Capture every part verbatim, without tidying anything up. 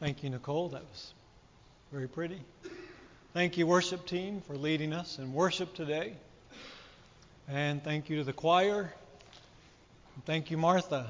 Thank you, Nicole. That was very pretty. Thank you, worship team, for leading us in worship today. And thank you to the choir. And thank you, Martha.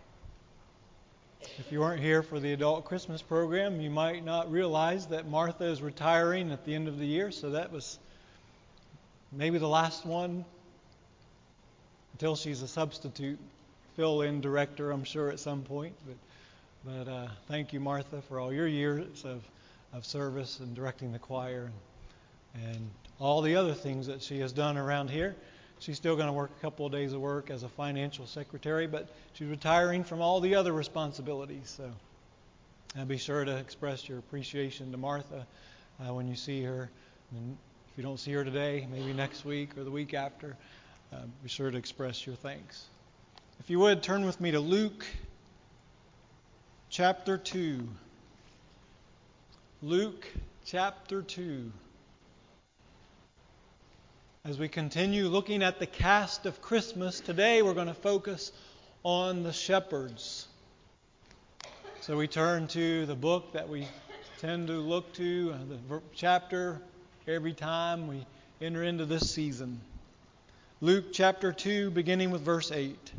If you weren't here for the adult Christmas program, you might not realize that Martha is retiring at the end of the year. So that was maybe the last one until she's a substitute fill-in director, I'm sure, at some point. But But uh, thank you, Martha, for all your years of, of service and directing the choir and, and all the other things that she has done around here. She's still going to work a couple of days of work as a financial secretary, but she's retiring from all the other responsibilities. So uh, be sure to express your appreciation to Martha uh, when you see her. And if you don't see her today, maybe next week or the week after, uh, be sure to express your thanks. If you would, turn with me to Luke Chapter two. Luke chapter two. As we continue looking at the cast of Christmas, today we're going to focus on the shepherds. So we turn to the book that we tend to look to, the chapter, every time we enter into this season. Luke chapter two, beginning with verse eight.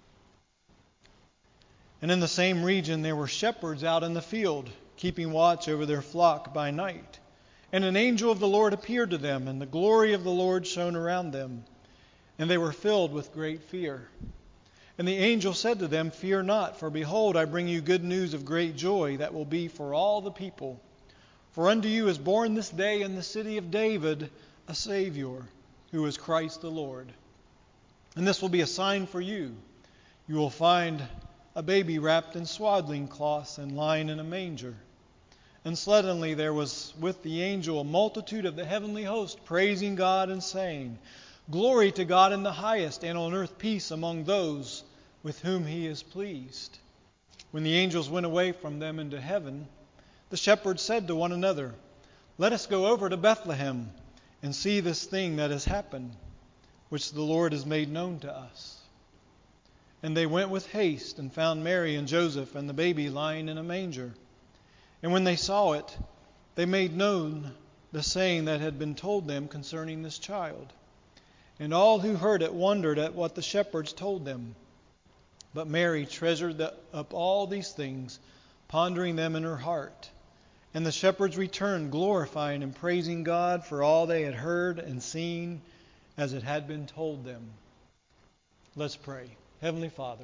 And in the same region there were shepherds out in the field, keeping watch over their flock by night. And an angel of the Lord appeared to them, and the glory of the Lord shone around them. And they were filled with great fear. And the angel said to them, "Fear not, for behold, I bring you good news of great joy that will be for all the people. For unto you is born this day in the city of David a Savior, who is Christ the Lord. And this will be a sign for you. You will find a baby wrapped in swaddling cloths and lying in a manger." And suddenly there was with the angel a multitude of the heavenly host, praising God and saying, "Glory to God in the highest, and on earth peace among those with whom He is pleased." When the angels went away from them into heaven, the shepherds said to one another, "Let us go over to Bethlehem and see this thing that has happened, which the Lord has made known to us." And they went with haste and found Mary and Joseph and the baby lying in a manger. And when they saw it, they made known the saying that had been told them concerning this child. And all who heard it wondered at what the shepherds told them. But Mary treasured up all these things, pondering them in her heart. And the shepherds returned, glorifying and praising God for all they had heard and seen, as it had been told them. Let's pray. Heavenly Father,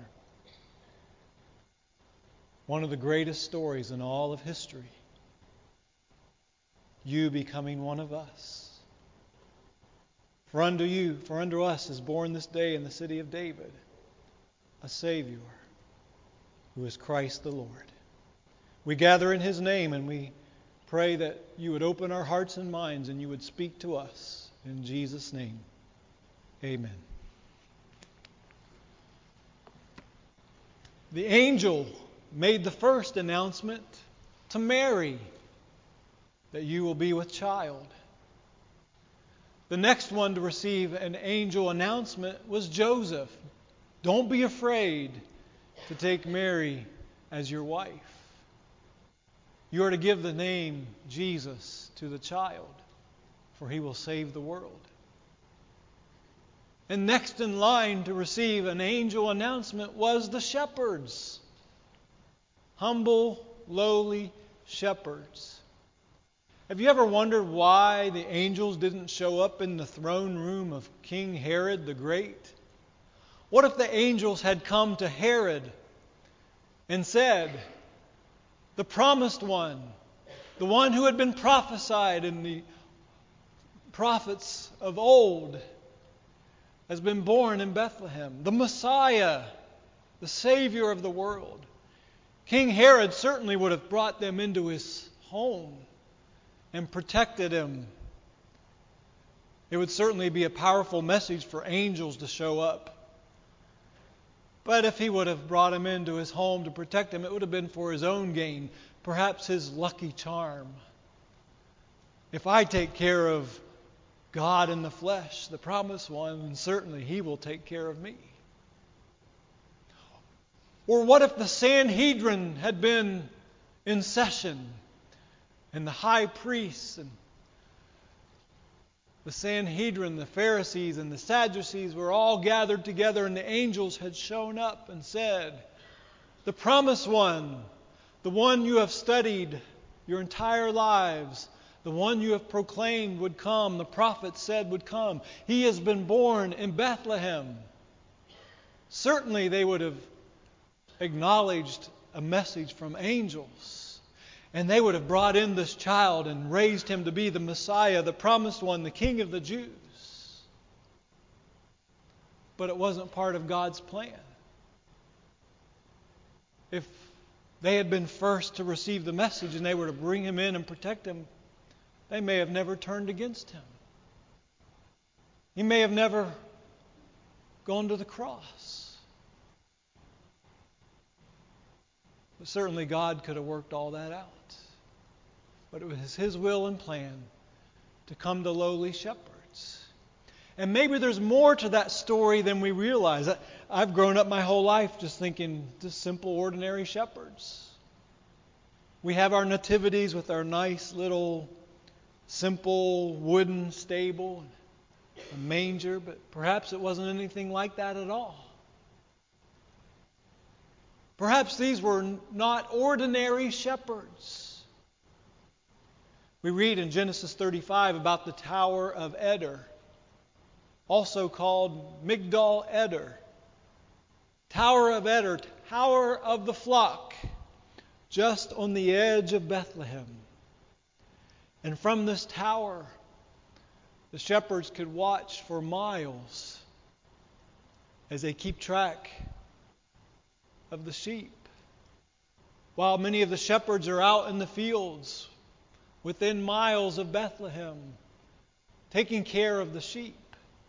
one of the greatest stories in all of history, you becoming one of us. For unto you, for unto us is born this day in the city of David a Savior, who is Christ the Lord. We gather in His name, and we pray that you would open our hearts and minds and you would speak to us. In Jesus' name, amen. The angel made the first announcement to Mary that you will be with child. The next one to receive an angel announcement was Joseph. Don't be afraid to take Mary as your wife. You are to give the name Jesus to the child, for He will save the world. And next in line to receive an angel announcement was the shepherds. Humble, lowly shepherds. Have you ever wondered why the angels didn't show up in the throne room of King Herod the Great? What if the angels had come to Herod and said, "The promised one, the one who had been prophesied in the prophets of old, has been born in Bethlehem, the Messiah, the Savior of the world." King Herod certainly would have brought them into his home and protected him. It would certainly be a powerful message for angels to show up. But if he would have brought him into his home to protect him, it would have been for his own gain, perhaps his lucky charm. If I take care of God in the flesh, the promised one, and certainly He will take care of me. Or what if the Sanhedrin had been in session, and the high priests and the Sanhedrin, the Pharisees and the Sadducees were all gathered together, and the angels had shown up and said, "The promised one, the one you have studied your entire lives, the one you have proclaimed would come, the prophets said would come. He has been born in Bethlehem." Certainly they would have acknowledged a message from angels. And they would have brought in this child and raised him to be the Messiah, the promised one, the King of the Jews. But it wasn't part of God's plan. If they had been first to receive the message and they were to bring him in and protect him, they may have never turned against him. He may have never gone to the cross. But certainly God could have worked all that out. But it was His will and plan to come to lowly shepherds. And maybe there's more to that story than we realize. I've grown up my whole life just thinking just simple, ordinary shepherds. We have our nativities with our nice little simple wooden stable, a manger, but perhaps it wasn't anything like that at all. Perhaps these were not ordinary shepherds. We read in Genesis thirty-five about the Tower of Eder, also called Migdal Eder. Tower of Eder, Tower of the Flock, just on the edge of Bethlehem. And from this tower, the shepherds could watch for miles as they keep track of the sheep. While many of the shepherds are out in the fields within miles of Bethlehem, taking care of the sheep.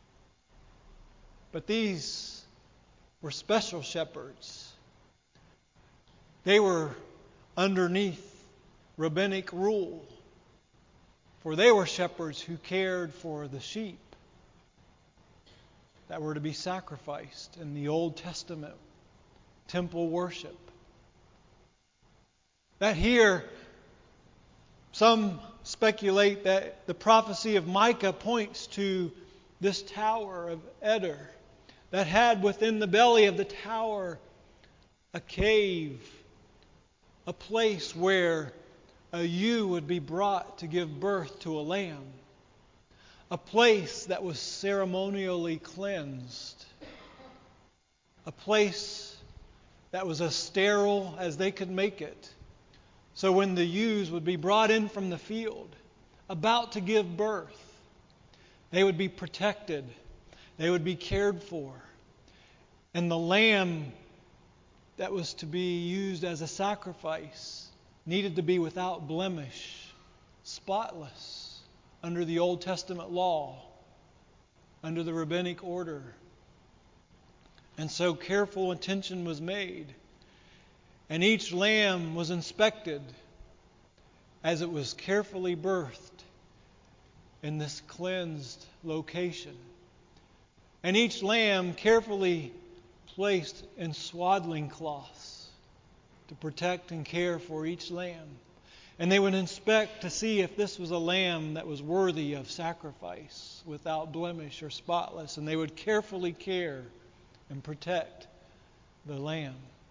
But these were special shepherds. They were underneath rabbinic rule, for they were shepherds who cared for the sheep that were to be sacrificed in the Old Testament temple worship. That here, some speculate that the prophecy of Micah points to this Tower of Eder that had within the belly of the tower a cave, a place where a ewe would be brought to give birth to a lamb, a place that was ceremonially cleansed, a place that was as sterile as they could make it. So when the ewes would be brought in from the field, about to give birth, they would be protected. They would be cared for. And the lamb that was to be used as a sacrifice needed to be without blemish, spotless, under the Old Testament law, under the rabbinic order. And so careful attention was made. And each lamb was inspected as it was carefully birthed in this cleansed location. And each lamb carefully placed in swaddling cloths to protect and care for each lamb. And they would inspect to see if this was a lamb that was worthy of sacrifice, without blemish or spotless. And they would carefully care and protect the lamb.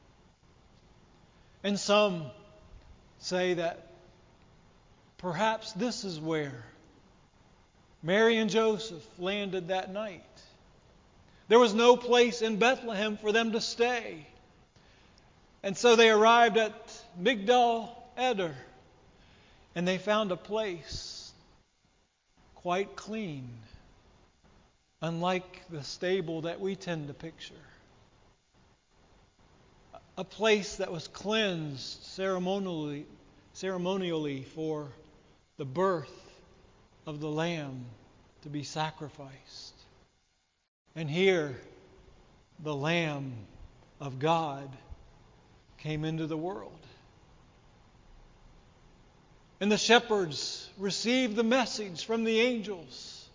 And some say that perhaps this is where Mary and Joseph landed that night. There was no place in Bethlehem for them to stay. And so they arrived at Migdal Eder, and they found a place quite clean, unlike the stable that we tend to picture. A place that was cleansed ceremonially, ceremonially for the birth of the Lamb to be sacrificed. And here, the Lamb of God came into the world. And the shepherds received the message from the angels.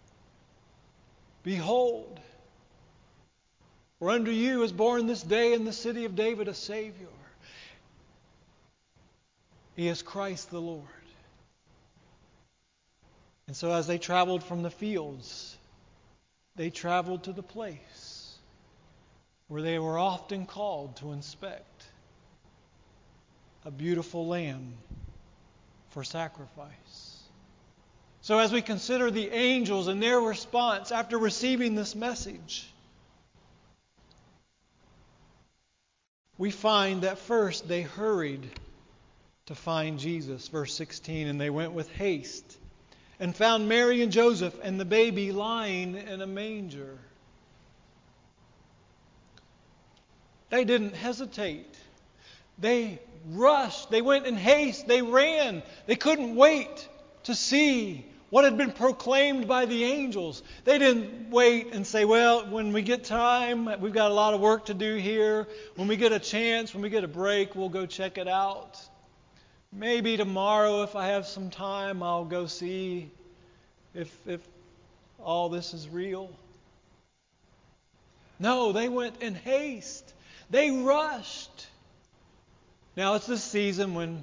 Behold, for unto you is born this day in the city of David a Savior. He is Christ the Lord. And so as they traveled from the fields, they traveled to the place where they were often called to inspect a beautiful lamb for sacrifice. So as we consider the angels and their response after receiving this message, we find that first they hurried to find Jesus. Verse sixteen, and they went with haste and found Mary and Joseph and the baby lying in a manger. They didn't hesitate. They rushed. They went in haste. They ran. They couldn't wait to see what had been proclaimed by the angels. They didn't wait and say, well, when we get time, we've got a lot of work to do here. When we get a chance, when we get a break, we'll go check it out. Maybe tomorrow, if I have some time, I'll go see if, if all this is real. No, they went in haste. They rushed. Now, it's this season when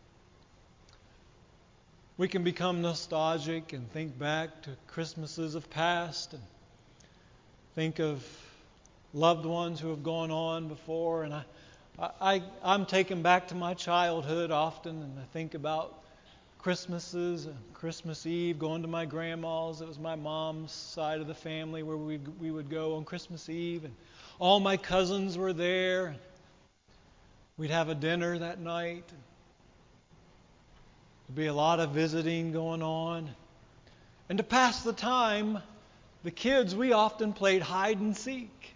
we can become nostalgic and think back to Christmases of past and think of loved ones who have gone on before. And I, I, I'm taken back to my childhood often, and I think about Christmases and Christmas Eve, going to my grandma's. It was my mom's side of the family where we we would go on Christmas Eve, and all my cousins were there. We'd have a dinner that night. There'd be a lot of visiting going on. And to pass the time, the kids, we often played hide and seek.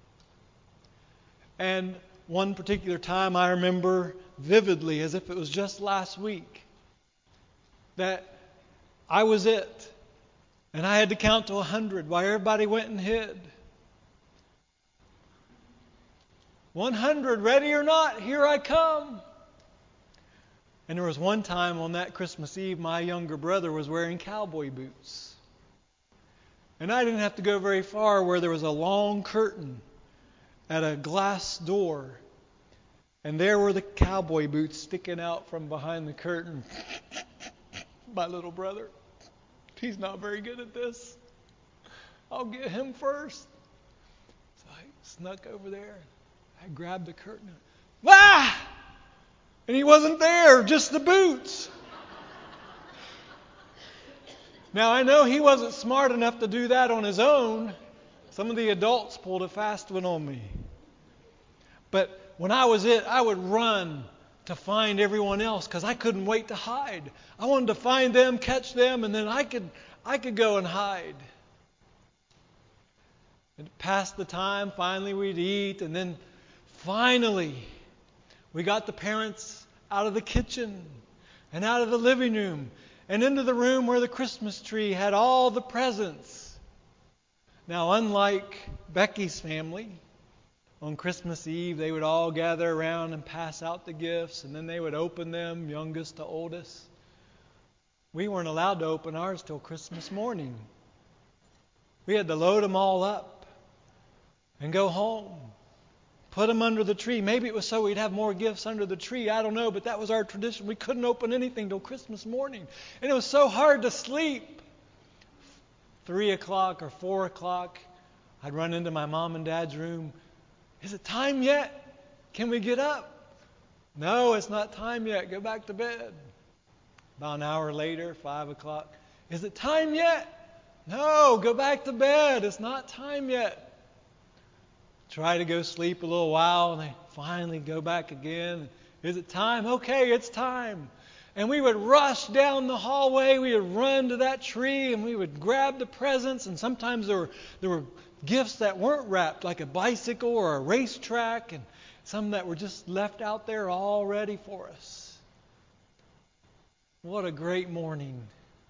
And one particular time I remember vividly, as if it was just last week, that I was it. And I had to count to a hundred while everybody went and hid. one hundred, ready or not, here I come. And there was one time on that Christmas Eve, my younger brother was wearing cowboy boots. And I didn't have to go very far where there was a long curtain at a glass door. And there were the cowboy boots sticking out from behind the curtain. My little brother, he's not very good at this. I'll get him first. So I snuck over there. I grabbed the curtain. Ah! And he wasn't there, just the boots. Now, I know he wasn't smart enough to do that on his own. Some of the adults pulled a fast one on me. But when I was it, I would run to find everyone else because I couldn't wait to hide. I wanted to find them, catch them, and then I could I could go and hide. And past the time, finally we'd eat, and then finally we got the parents out of the kitchen and out of the living room and into the room where the Christmas tree had all the presents. Now, unlike Becky's family, on Christmas Eve, they would all gather around and pass out the gifts, and then they would open them, youngest to oldest. We weren't allowed to open ours till Christmas morning. We had to load them all up and go home, put them under the tree. Maybe it was so we'd have more gifts under the tree. I don't know, but that was our tradition. We couldn't open anything till Christmas morning. And it was so hard to sleep. Three o'clock or four o'clock, I'd run into my mom and dad's room. Is it time yet? Can we get up? No, it's not time yet. Go back to bed. About an hour later, five o'clock. Is it time yet? No, go back to bed. It's not time yet. Try to go sleep a little while, and they finally go back again. Is it time? Okay, it's time. And we would rush down the hallway. We would run to that tree, and we would grab the presents. And sometimes there were there were gifts that weren't wrapped, like a bicycle or a racetrack, and some that were just left out there all ready for us. What a great morning.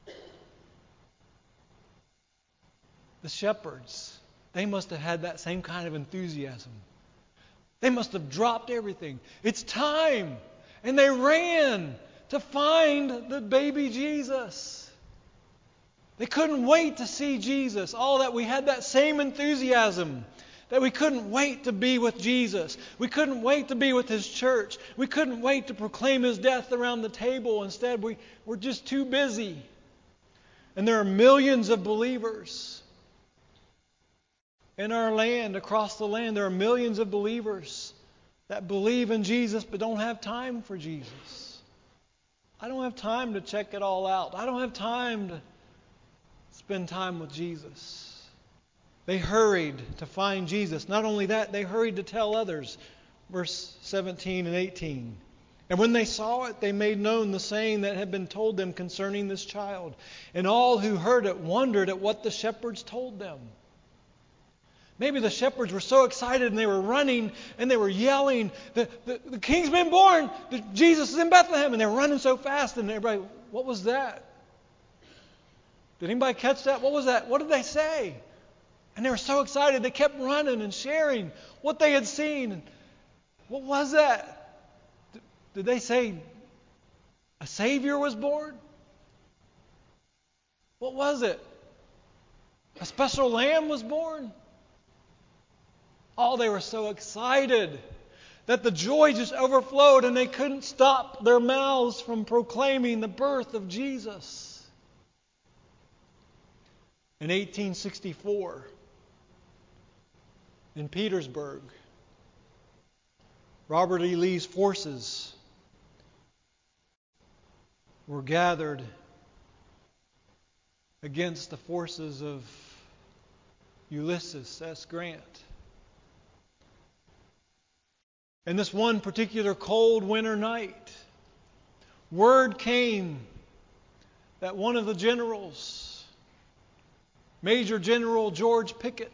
The shepherds, they must have had that same kind of enthusiasm. They must have dropped everything. It's time. And they ran to find the baby Jesus. They couldn't wait to see Jesus. All that we had that same enthusiasm That we couldn't wait to be with Jesus. We couldn't wait to be with His church. We couldn't wait to proclaim His death around the table. Instead, we, we're just too busy. And there are millions of believers in our land, across the land. There are millions of believers that believe in Jesus but don't have time for Jesus. I don't have time to check it all out. I don't have time to spend time with Jesus. They hurried to find Jesus. Not only that, they hurried to tell others. Verse seventeen and eighteen. And when they saw it, they made known the saying that had been told them concerning this child. And all who heard it wondered at what the shepherds told them. Maybe the shepherds were so excited and they were running and they were yelling, the, the, the king's been born, the, Jesus is in Bethlehem. And they were running so fast and everybody, what was that? Did anybody catch that? What was that? What did they say? And they were so excited, they kept running and sharing what they had seen. What was that? Did they say a Savior was born? What was it? A special lamb was born? Oh, they were so excited that the joy just overflowed and they couldn't stop their mouths from proclaiming the birth of Jesus. In eighteen sixty-four, in Petersburg, Robert E. Lee's forces were gathered against the forces of Ulysses S. Grant. And this one particular cold winter night, word came that one of the generals, Major General George Pickett,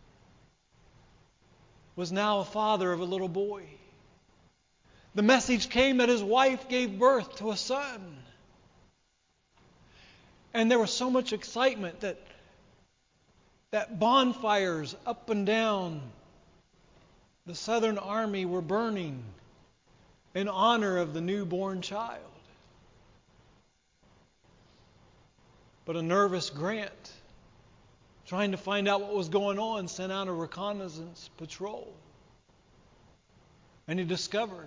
was now a father of a little boy. The message came that his wife gave birth to a son. And there was so much excitement that, that bonfires up and down the Southern Army were burning in honor of the newborn child. But a nervous Grant, trying to find out what was going on, sent out a reconnaissance patrol. And he discovered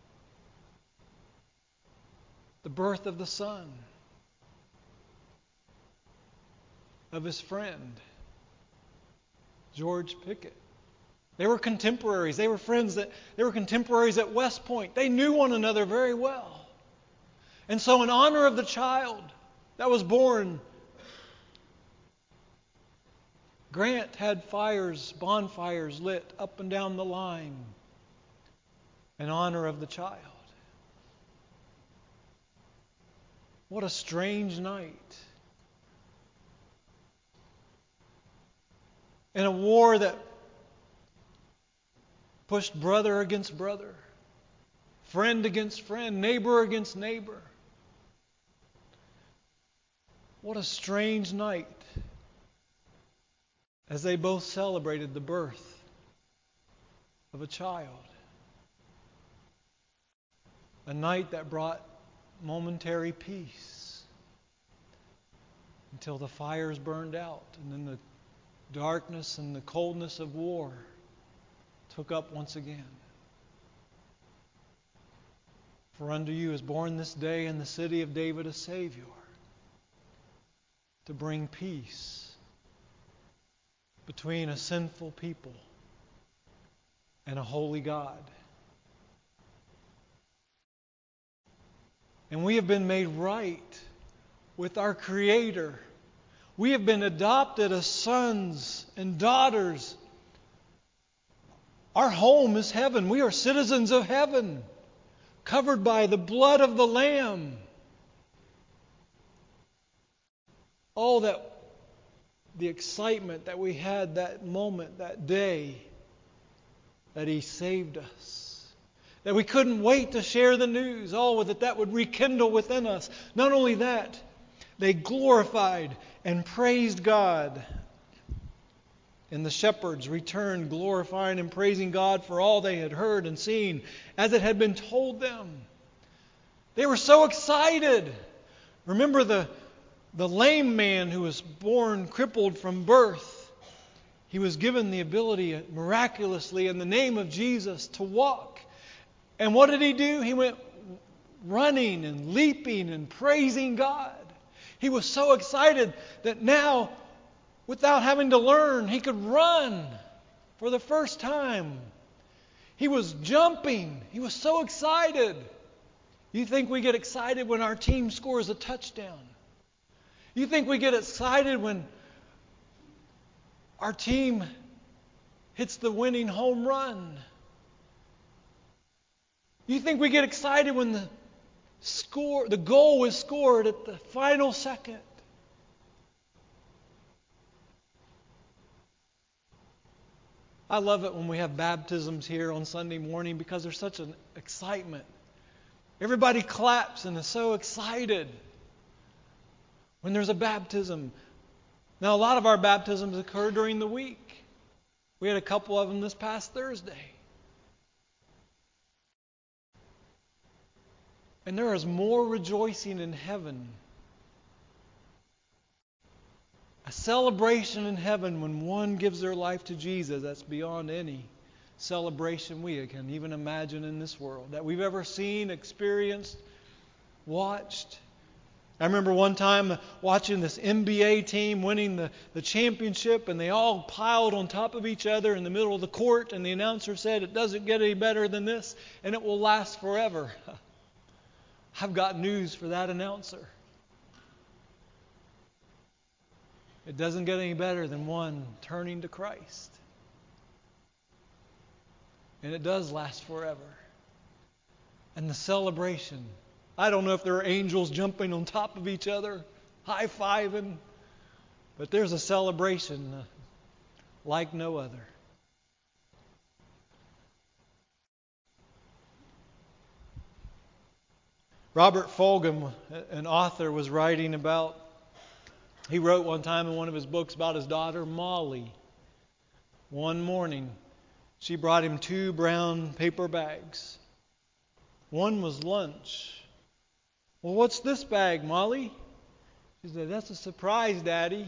the birth of the son of his friend, George Pickett. They were contemporaries. They were friends. That they were contemporaries at West Point. They knew one another very well. And so in honor of the child that was born, Grant had fires, bonfires lit up and down the line in honor of the child. What a strange night. In a war that pushed brother against brother, friend against friend, neighbor against neighbor. What a strange night as they both celebrated the birth of a child. A night that brought momentary peace until the fires burned out and then the darkness and the coldness of war took up once again. For unto you is born this day in the city of David a Savior, to bring peace between a sinful people and a holy God. And we have been made right with our Creator. We have been adopted as sons and daughters. Our home is heaven. We are citizens of heaven, covered by the blood of the Lamb. Oh, that the excitement that we had that moment, that day, that He saved us. That we couldn't wait to share the news. Oh, that that would rekindle within us. Not only that, they glorified and praised God. And the shepherds returned glorifying and praising God for all they had heard and seen, as it had been told them. They were so excited. Remember the, the lame man who was born crippled from birth. He was given the ability miraculously in the name of Jesus to walk. And what did he do? He went running and leaping and praising God. He was so excited that now, without having to learn, he could run for the first time. He was jumping. He was so excited. You think we get excited when our team scores a touchdown? You think we get excited when our team hits the winning home run? You think we get excited when the score, the goal is scored at the final second? I love it when we have baptisms here on Sunday morning because there's such an excitement. Everybody claps and is so excited when there's a baptism. Now, a lot of our baptisms occur during the week. We had a couple of them this past Thursday. And there is more rejoicing in heaven. A celebration in heaven when one gives their life to Jesus that's beyond any celebration we can even imagine in this world, that we've ever seen, experienced, watched. I remember one time watching this N B A team winning the, the championship, and they all piled on top of each other in the middle of the court, and the announcer said, "It doesn't get any better than this, and it will last forever." I've got news for that announcer. It doesn't get any better than one turning to Christ. And it does last forever. And the celebration. I don't know if there are angels jumping on top of each other, high-fiving, but there's a celebration like no other. Robert Fulghum, an author, was writing about, he wrote one time in one of his books about his daughter, Molly. One morning, she brought him two brown paper bags. One was lunch. "Well, what's this bag, Molly?" She said, "That's a surprise, Daddy.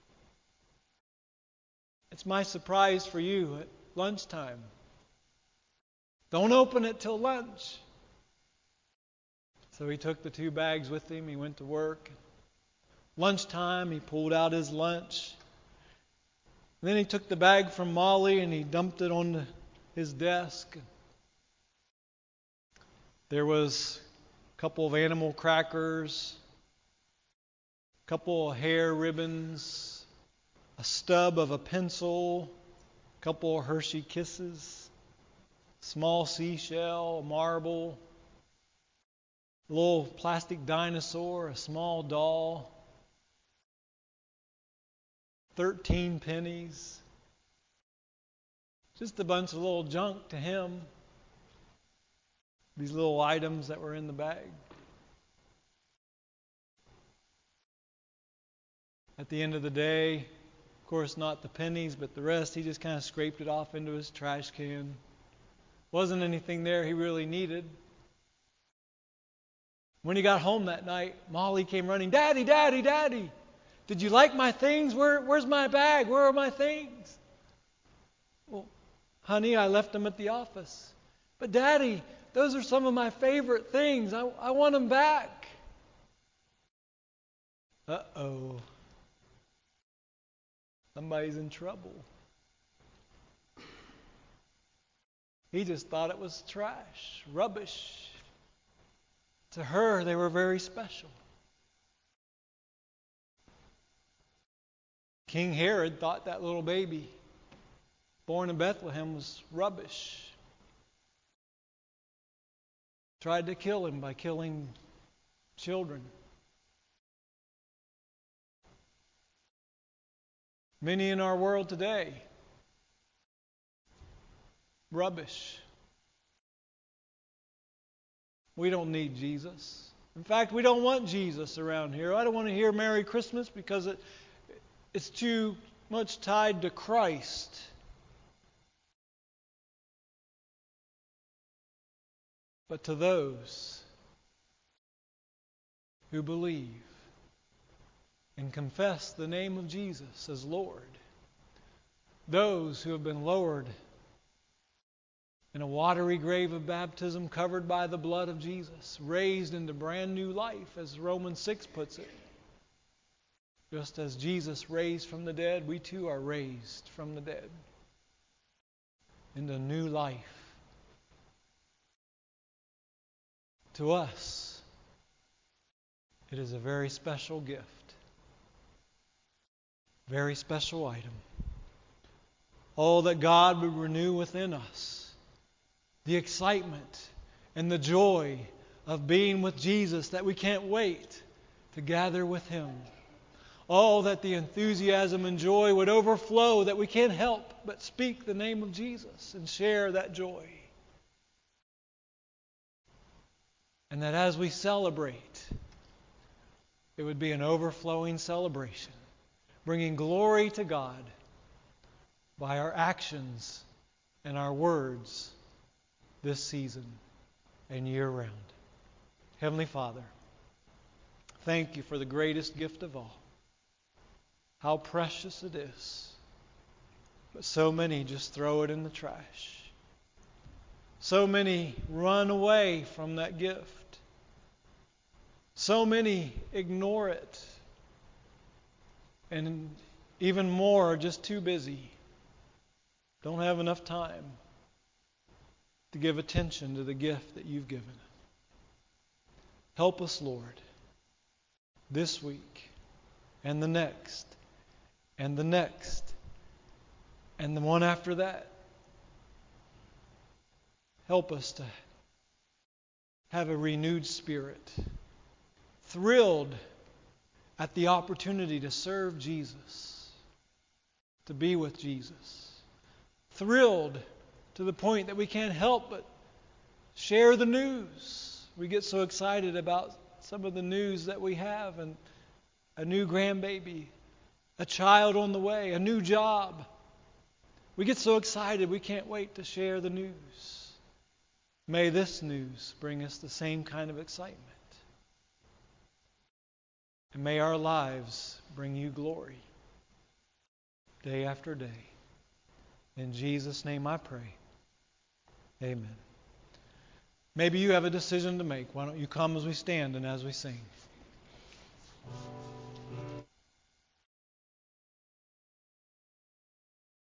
It's my surprise for you at lunchtime. Don't open it till lunch." So he took the two bags with him. He went to work. Lunchtime, he pulled out his lunch. Then he took the bag from Molly and he dumped it on his desk. There was a couple of animal crackers, a couple of hair ribbons, a stub of a pencil, a couple of Hershey Kisses, a small seashell, a marble, a little plastic dinosaur, a small doll, thirteen pennies. Just a bunch of little junk to him. These little items that were in the bag. At the end of the day, of course not the pennies, but the rest, he just kind of scraped it off into his trash can. Wasn't anything there he really needed. When he got home that night, Molly came running, "Daddy, Daddy, Daddy, did you like my things? Where, where's my bag? Where are my things?" "Well, honey, I left them at the office." "But Daddy, those are some of my favorite things. I, I want them back." Uh-oh. Somebody's in trouble. He just thought it was trash, rubbish. To her, they were very special. King Herod thought that little baby born in Bethlehem was rubbish. Tried to kill him by killing children. Many in our world today, rubbish. We don't need Jesus. In fact, we don't want Jesus around here. I don't want to hear Merry Christmas because it, it's too much tied to Christ. But to those who believe and confess the name of Jesus as Lord, those who have been lowered in a watery grave of baptism covered by the blood of Jesus, raised into brand new life, as Romans six puts it. Just as Jesus raised from the dead, we too are raised from the dead into new life. To us, it is a very special gift, very special item. Oh, that God would renew within us the excitement and the joy of being with Jesus, that we can't wait to gather with Him. Oh, that the enthusiasm and joy would overflow, that we can't help but speak the name of Jesus and share that joy. And that as we celebrate, it would be an overflowing celebration, bringing glory to God by our actions and our words this season and year-round. Heavenly Father, thank You for the greatest gift of all. How precious it is. But so many just throw it in the trash. So many run away from that gift. So many ignore it. And even more are just too busy. Don't have enough time to give attention to the gift that You've given. Help us, Lord, this week and the next and the next and the one after that. Help us to have a renewed spirit, thrilled at the opportunity to serve Jesus, to be with Jesus, thrilled to the point that we can't help but share the news. We get so excited about some of the news that we have, and a new grandbaby, a child on the way, a new job. We get so excited we can't wait to share the news. May this news bring us the same kind of excitement. And may our lives bring You glory day after day. In Jesus' name I pray. Amen. Maybe you have a decision to make. Why don't you come as we stand and as we sing?